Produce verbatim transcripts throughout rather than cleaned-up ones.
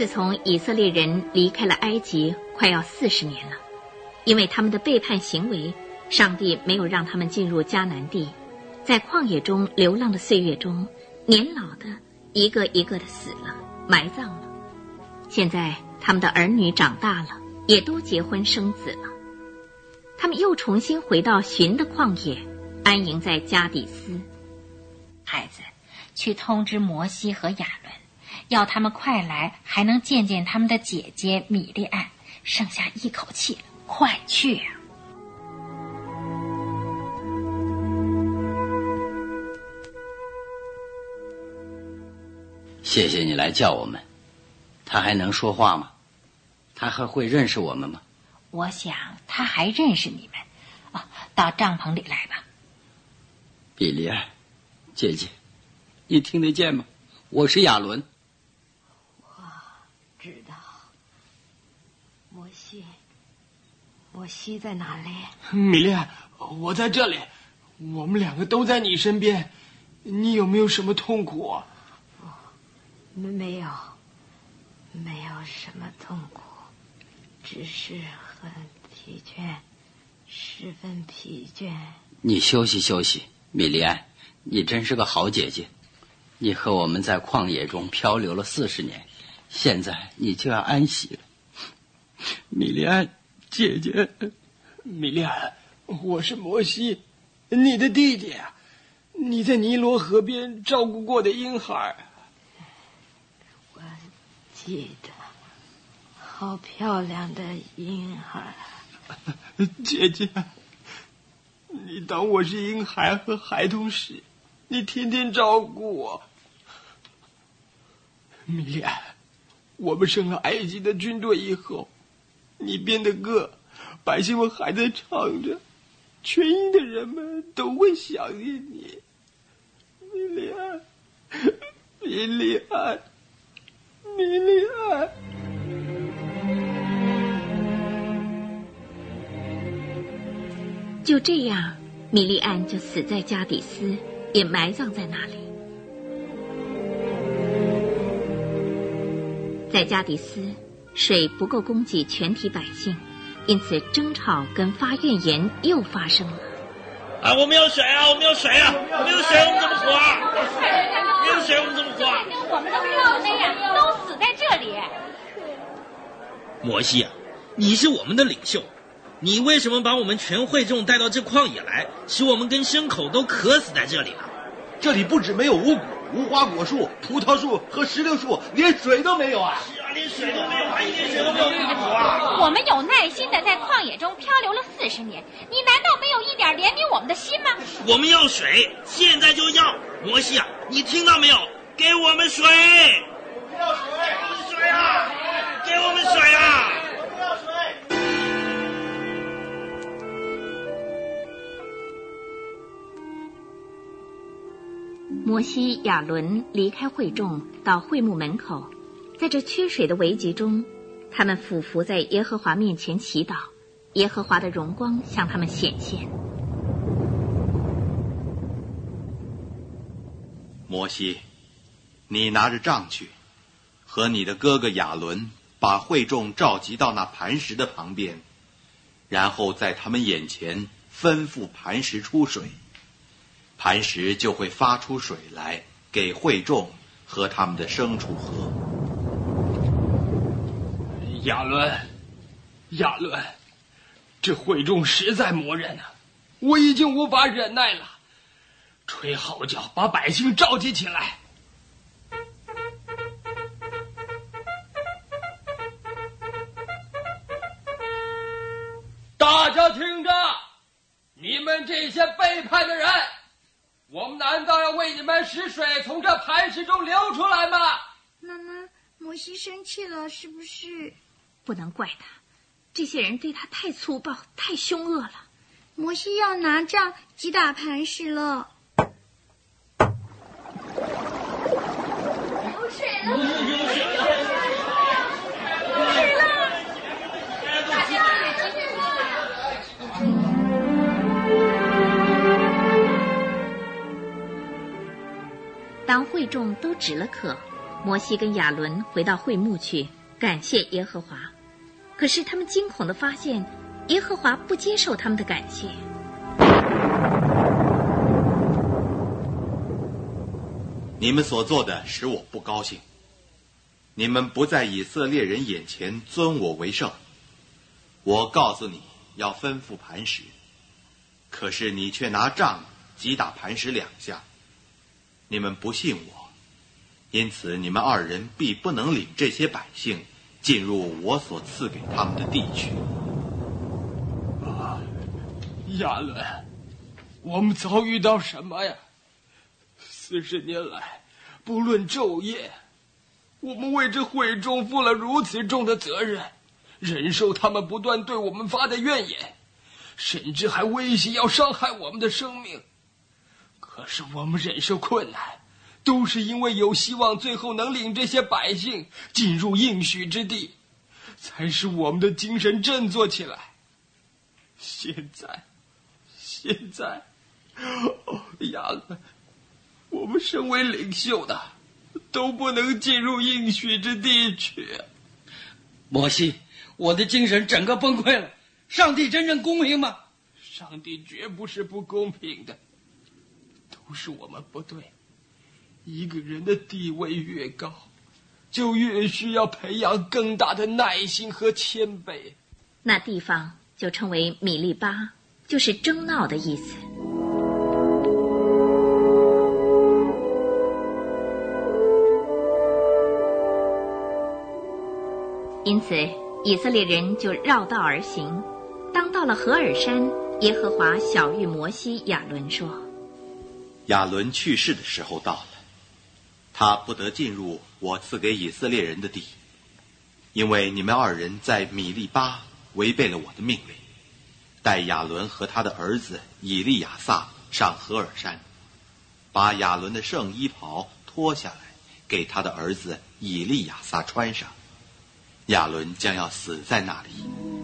自从以色列人离开了埃及快要四十年了，因为他们的背叛行为，上帝没有让他们进入迦南地，在旷野中流浪的岁月中，年老的一个一个的死了，埋葬了。现在他们的儿女长大了，也都结婚生子了。他们又重新回到寻的旷野，安营在加底斯。 孩子，去通知摩西和亚伦，要他们快来，还能见见他们的姐姐米利暗，剩下一口气了，快去啊！ 谢谢你来叫我们。他还能说话吗？他还会认识我们吗？ 我想他还认识你们。哦，到帐篷里来吧。 比利安，姐姐，你听得见吗？我是亚伦。 我知道。摩西，摩西在哪里？ 米利安，我在这里，我们两个都在你身边。你有没有什么痛苦啊？ 没没有，没有什么痛苦，只是很疲倦，十分疲倦。 你休息休息，米利安，你真是个好姐姐。你和我们在旷野中漂流了四十年，现在你就要安息了。米利安，姐姐。 米利安，我是摩西，你的弟弟啊，你在尼罗河边照顾过的婴孩。 我记得，好漂亮的婴孩。 姐姐，你当我是婴孩和孩童时，你天天照顾我。米利安，我们胜了埃及的军队以后，你编的歌，百姓们还在唱着，全营的人们都会想念你。米利安，米利安，米利安。 就这样，米利暗就死在加底斯，也埋葬在那里。在加底斯，水不够供给全体百姓，因此争吵跟发怨言又发生了。 啊，我们要水啊，我们要水啊，没有水我们怎么活啊？没有水我们怎么活啊？ 我们的票子呀，都死在这里。 摩西啊，你是我们的领袖，你为什么把我们全会众带到这旷野来，使我们跟牲口都渴死在这里了？ 这里不止没有五谷、无花果树、葡萄树和石榴树，连水都没有啊！ 是啊，连水都没有啊，一点水都没有，怎么活啊？ 我们有耐心的在旷野中漂流了四十年，你难道没有一点怜悯我们的心吗？ 我们要水，现在就要！摩西啊，你听到没有？给我们水！ 我们要水！ 给我们水啊！给我们水啊！ 我们要水！ 摩西、亚伦离开会众，到会幕门口，在这缺水的危急中，他们俯伏在耶和华面前祈祷，耶和华的荣光向他们显现。 摩西，你拿着杖去，和你的哥哥亚伦把会众召集到那磐石的旁边，然后在他们眼前吩咐磐石出水，磐石就会发出水来，给会众和他们的牲畜喝。 亚伦，亚伦，这会众实在磨人啊！我已经无法忍耐了，吹号角，把百姓召集起来。大家听着，你们这些背叛的人，我们难道要为你们使水从这磐石中流出来吗？ 妈妈，摩西生气了是不是？ 不能怪他，这些人对他太粗暴，太凶恶了。 摩西要拿杖击打磐石了。 有水了！有水了！有水了！大家当会众都止了渴， 摩西跟亚伦回到会幕去，感谢耶和华。可是他们惊恐地发现，耶和华不接受他们的感谢。 你们所做的使我不高兴。你们不在以色列人眼前尊我为圣。我告诉你要吩咐磐石，可是你却拿杖击打磐石两下。你们不信我，因此你们二人必不能领这些百姓进入我所赐给他们的地区。 啊，亚伦，我们遭遇到什么呀？四十年来，不论昼夜，我们为这会众负了如此重的责任，忍受他们不断对我们发的怨言，甚至还威胁要伤害我们的生命。可是我们忍受困难，都是因为有希望最后能领这些百姓进入应许之地，才使我们的精神振作起来。现在现在哦，亚伦，我们身为领袖的都不能进入应许之地去。 摩西，我的精神整个崩溃了。上帝真正公平吗？ 上帝绝不是不公平的，都是我们不对。一个人的地位越高，就越需要培养更大的耐心和谦卑。 那地方就称为米利巴，就是争闹的意思。因此以色列人就绕道而行，当到了何尔山，耶和华晓谕摩西亚伦说： 亚伦去世的时候到了，他不得进入我赐给以色列人的地，因为你们二人在米利巴违背了我的命令，带亚伦和他的儿子以利亚撒上何尔山，把亚伦的圣衣袍脱下来给他的儿子以利亚撒穿上，亚伦将要死在那里。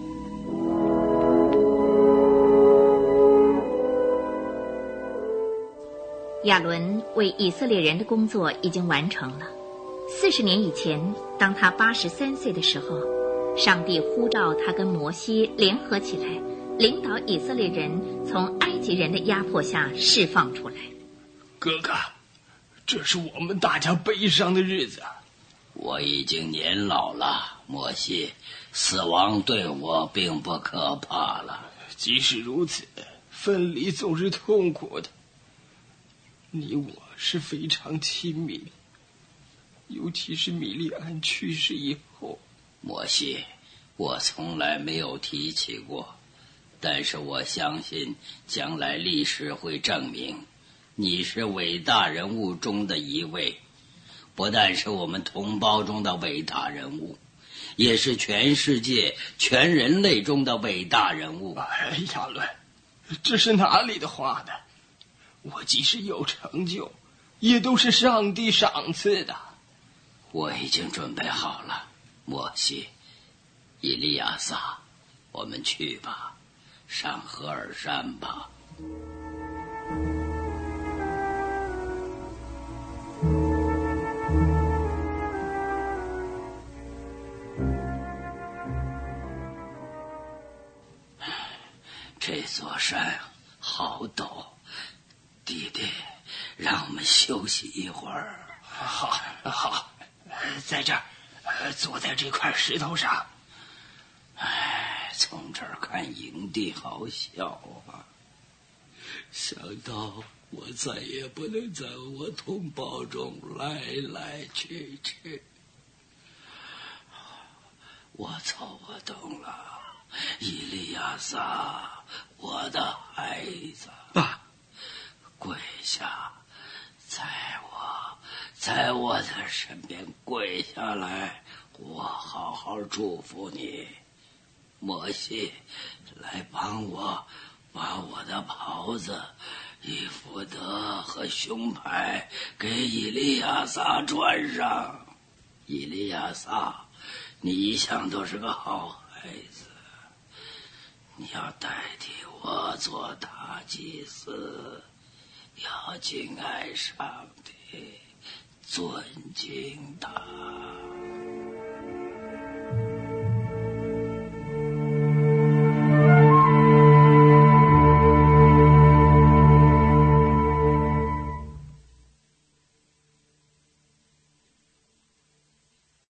亚伦为以色列人的工作已经完成了。四十年以前，当他八十三岁的时候，上帝呼召他跟摩西联合起来，领导以色列人从埃及人的压迫下释放出来。 哥哥，这是我们大家悲伤的日子。 我已经年老了，摩西，死亡对我并不可怕了。 即使如此，分离总是痛苦的。你我是非常亲密，尤其是米利安去世以后。 摩西，我从来没有提起过，但是我相信将来历史会证明，你是伟大人物中的一位，不但是我们同胞中的伟大人物，也是全世界全人类中的伟大人物。 哎，亚伦，这是哪里的话呢？我即使有成就，也都是上帝赏赐的。 我已经准备好了，摩西，以利亚撒，我们去吧，上何尔山吧。这座山好陡，弟弟，让我们休息一会儿。 好，好，在这儿，坐在这块石头上。 哎，从这儿看营地好小啊！想到我再也不能在我同胞中来来去去，我走不动了。以利亚撒，我的孩子， 爸， 跪下，在我在我的身边跪下来，我好好祝福你。摩西，来帮我把我的袍子、以弗得和胸牌给以利亚撒穿上。以利亚撒，你一向都是个好孩子，你要代替我做大祭司，要敬爱上帝， 尊敬他。